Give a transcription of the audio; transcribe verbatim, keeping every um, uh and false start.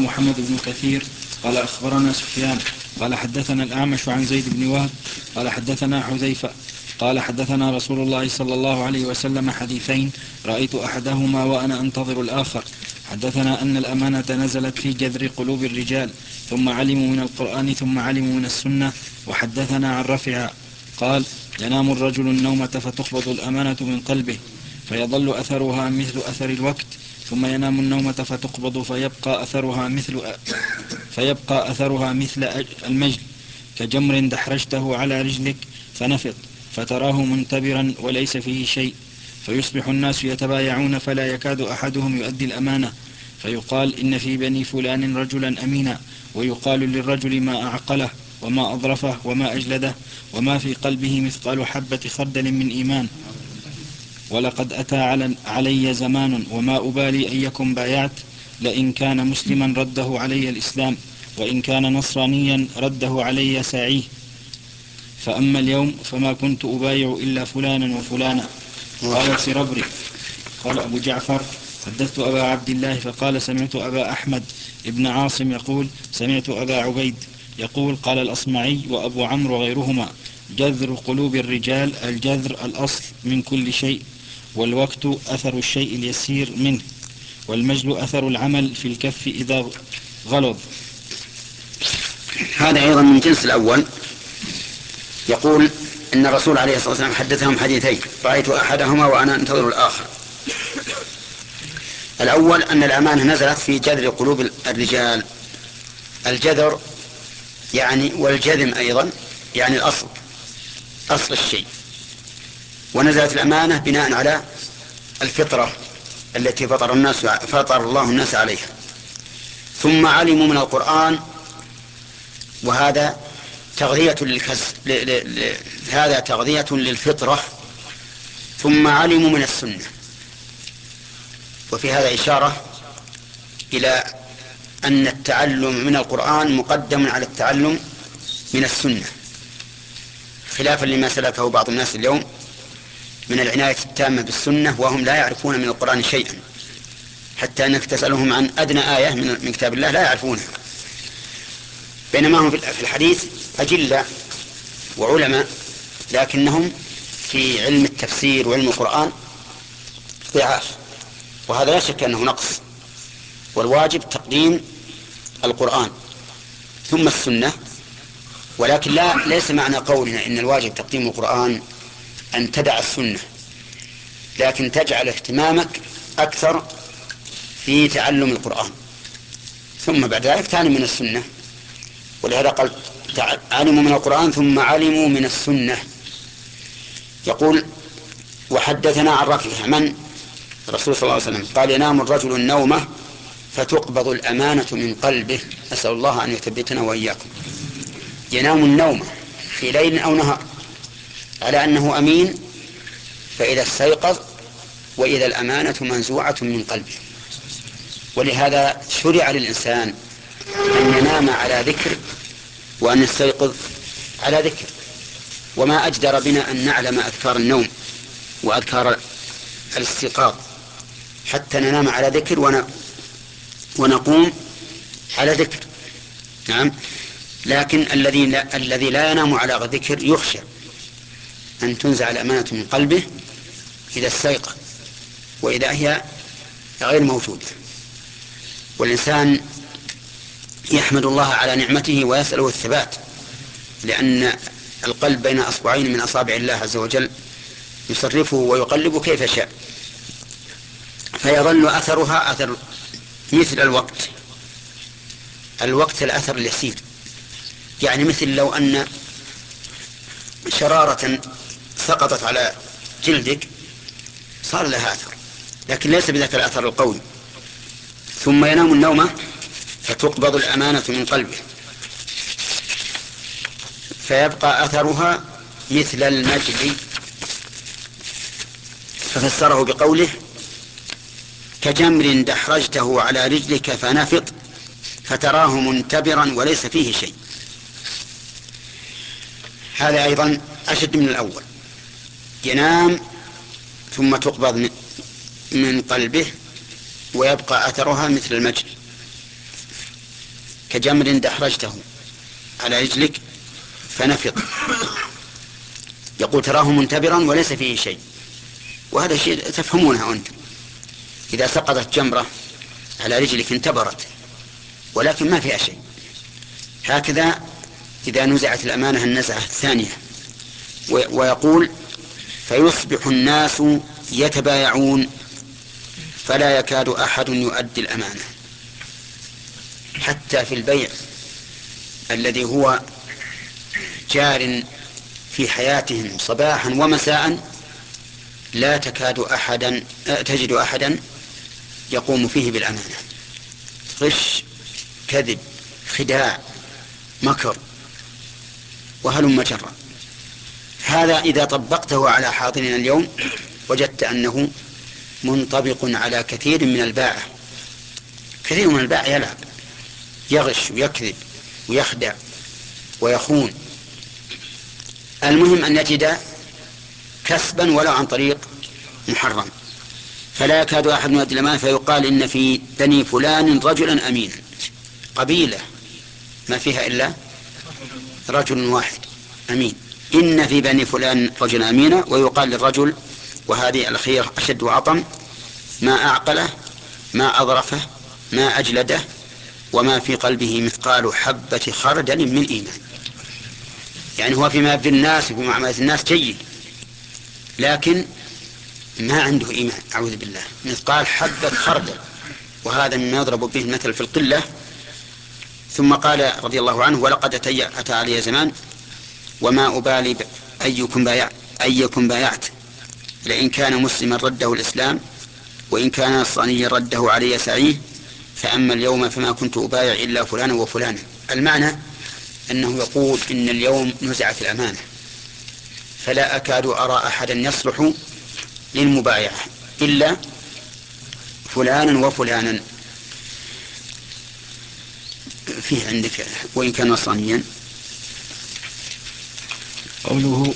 محمد بن كثير قال أخبرنا سفيان قال حدثنا الأعمش عن زيد بن وهب قال حدثنا حذيفة قال حدثنا رسول الله صلى الله عليه وسلم حديثين رأيت أحدهما وأنا أنتظر الآخر. حدثنا أن الأمانة نزلت في جذر قلوب الرجال ثم علموا من القرآن ثم علموا من السنة. وحدثنا عن رفع قال ينام الرجل النومة فتخبض الأمانة من قلبه فيظل أثرها مثل أثر الوقت ثم ينام النومة فتقبض فيبقى أثرها مثل فيبقى أثرها مثل المجد كجمر دحرجته على رجلك فنفض فتراه منتبرا وليس فيه شيء فيصبح الناس يتبايعون فلا يكاد أحدهم يؤدي الأمانة فيقال إن في بني فلان رجلا أمينا ويقال للرجل ما أعقله وما أظرفه وما أجلده وما في قلبه مثقال حبة خردل من إيمان. ولقد أتى علي زمان وما أبالي أن يكن بايعت لئن كان مسلما رده علي الإسلام وإن كان نصرانيا رده علي ساعيه. فأما اليوم فما كنت أبايع إلا فلانا وفلانا. قال السربري قال أبو جعفر حدثت أبا عبد الله فقال سمعت أبا أحمد ابن عاصم يقول سمعت أبا عبيد يقول قال الأصمعي وأبو عمرو وغيرهما جذر قلوب الرجال الجذر الأصل من كل شيء والوقت أثر الشيء اليسير منه والمجل أثر العمل في الكف إذا غلظ. هذا أيضا من جنس الأول. يقول إن الرسول عليه الصلاة والسلام حدثهم حديثين رأيت أحدهما وأنا أنتظر الآخر. الأول أن الأمانة نزلت في جذر قلوب الرجال. الجذر يعني والجذم أيضا يعني الأصل أصل الشيء. ونزلت الأمانة بناء على الفطرة التي فطر الناس فطر الله الناس عليها. ثم علموا من القرآن وهذا تغذية للكسر هذا تغذية للفطرة. ثم علموا من السنة. وفي هذا إشارة إلى أن التعلم من القرآن مقدم على التعلم من السنة خلافا لما سلكه بعض الناس اليوم من العناية التامة بالسنة وهم لا يعرفون من القرآن شيئا حتى أنك تسألهم عن أدنى آية من كتاب الله لا يعرفونها بينما هم في الحديث أجلة وعلماء لكنهم في علم التفسير وعلم القرآن ضعاف وهذا لا شك أنه نقص. والواجب تقديم القرآن ثم السنة. ولكن لا ليس معنى قولنا إن الواجب تقديم القرآن أن تدع السنة لكن تجعل اهتمامك أكثر في تعلم القرآن ثم بعد ذلك تعلم من السنة. ولهذا قال علموا من القرآن ثم علموا من السنة. يقول وحدثنا عن رفع من الرسول صلى الله عليه وسلم قال ينام الرجل النومة فتقبض الأمانة من قلبه. أسأل الله أن يثبتنا وإياكم. ينام النوم في ليل أو نهار على أنه أمين فإذا استيقظ وإذا الأمانة منزوعة من قلبه. ولهذا شرع للإنسان أن ينام على ذكر وأن يستيقظ على ذكر. وما أجدر بنا أن نعلم أذكار النوم وأذكار الاستيقاظ حتى ننام على ذكر ون... ونقوم على ذكر. نعم. لكن الذي لا, الذي لا ينام على ذكر يخشى أن تنزع الأمانة من قلبه إذا استيقظ وإذا هي غير موجودة. والإنسان يحمد الله على نعمته ويسأله الثبات لأن القلب بين أصبعين من أصابع الله عز وجل يصرفه ويقلبه كيف شاء فيظل أثرها أثر مثل الوقت الوقت الأثر اليسير. يعني مثل لو أن شرارة سقطت على جلدك صار لها أثر لكن ليس بذاك الأثر القوي. ثم ينام النوم فتقبض الأمانة من قلبه فيبقى أثرها مثل المجد. ففسره بقوله كجمر دحرجته على رجلك فنفط فتراه منتبرا وليس فيه شيء. هذا أيضا أشد من الأول. ينام ثم تقبض من قلبه ويبقى أثرها مثل المجد. كجمر دحرجته على رجلك فنفض. يقول تراه منتبرا وليس فيه شيء، وهذا شيء تفهمونه أنتم. إذا سقطت جمرة على رجلك انتبرت ولكن ما فيها شيء. هكذا إذا نزعت الأمانة النزعة الثانية. ويقول فيصبح الناس يتبايعون فلا يكاد أحد يؤدي الأمانة. حتى في البيع الذي هو جار في حياتهم صباحا ومساء لا تكاد أحدا تجد أحدا يقوم فيه بالأمانة. غش، كذب، خداع، مكر، وهلم جرا. هذا إذا طبقته على حاضرنا اليوم وجدت أنه منطبق على كثير من الباعة. كثير من الباعة يلعب، يغش ويكذب ويخدع ويخون. المهم أن يجد كسبا ولو عن طريق محرم. فلا يكاد أحد يؤدي الأمانة فيقال إن في بني فلان رجلا أمينا. قبيلة ما فيها إلا رجل واحد أمين. إن في بني فلان رجلا أمينا. ويقال للرجل، وهذه الأخير أشد وأطم: ما أعقله، ما أظرفه، ما أجلده، وما في قلبه مثقال حبة خردل من إيمان. يعني هو فيما يبدو الناس وفي معاملة الناس جيد، لكن ما عنده إيمان، أعوذ بالله، مثقال حبة خردل. وهذا مما يضرب به المثل في القلة. ثم قال رضي الله عنه: ولقد أتى علي زمان وما أبالي أيكم بايع أيكم بايعت، لئن كان مسلما رده الإسلام، وإن كان نصرانيا رده علي سعيه، فأما اليوم فما كنت أبايع إلا فلانا وفلانا. المعنى أنه يقول إن اليوم نزعت الأمانة، فلا أكاد أرى أحدا يصلح للمبايعة إلا فلانا وفلانا. فيه عندك وإن كان نصرانيا. قوله